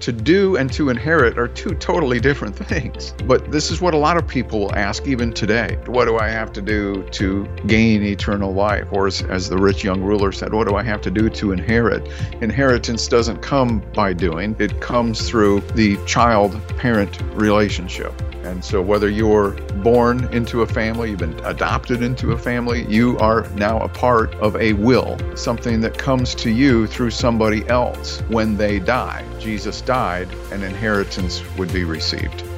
To do and to inherit are two totally different things. But this is what a lot of people will ask even today. What do I have to do to gain eternal life? Or as the rich young ruler said, what do I have to do to inherit? Inheritance doesn't come by doing. It comes through the child-parent relationship. And so whether you're born into a family, you've been adopted into a family, you are now a part of a will, something that comes to you through somebody else when they die. Jesus died, an inheritance would be received.